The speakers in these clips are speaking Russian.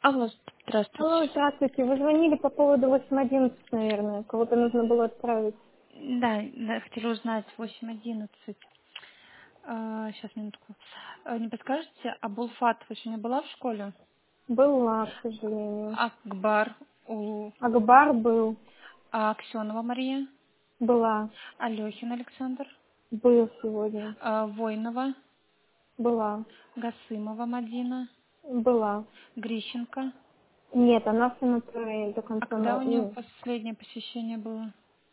Алло, здравствуйте. Алло, здравствуйте. Вы звонили по поводу 8.11, наверное. Кого-то нужно было отправить. Да, да, хотела узнать 8:11. Сейчас, минутку. Не подскажете, а Булфат вы сегодня была в школе? Была, к сожалению. Акбар, Улу, Акбар был. Аксенова Мария, Была. Алехин Александр, Был сегодня. Войнова, Была. Гасымова Мадина, Была. Грищенко. Нет, она в санатории до А конца. когда у нее последнее посещение было?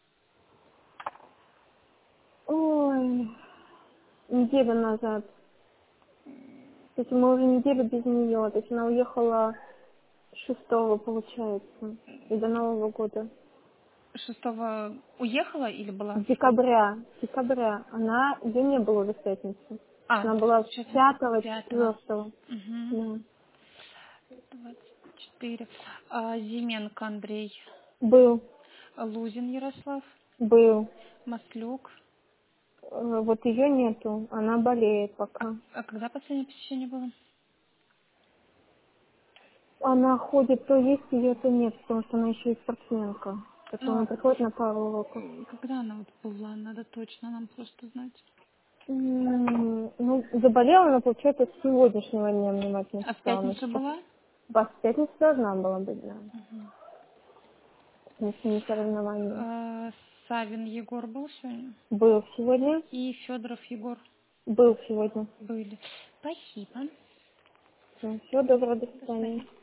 Ой, неделю назад. То есть мы уже неделю без нее. То есть она уехала 6-го, получается. И до Нового года. 6-го уехала или была в школе? Декабря. Декабря. Ее не было в пятницу. Она была с Получается, 5-го, 5-го. 4-го. Угу. Да. 24. Зименко Андрей. Был. Лузин Ярослав. Был. Маслюк. Вот ее нету, она болеет пока. А когда последнее посещение было? Она ходит, то есть ее, то нет, потому что она еще и спортсменка. Поэтому Ну, она приходит на пару уроков. когда она вот была? Надо точно нам просто знать. Ну, заболела она, получается, с сегодняшнего дня мне мать А в написала. Она пятницу сейчас была? в пятницу должна была быть, да. Мгм. Потому что не соревнования. Савин Егор был сегодня? Был сегодня? И Федоров Егор Был сегодня. были. Спасибо. Все, доброго, до До свидания. свидания.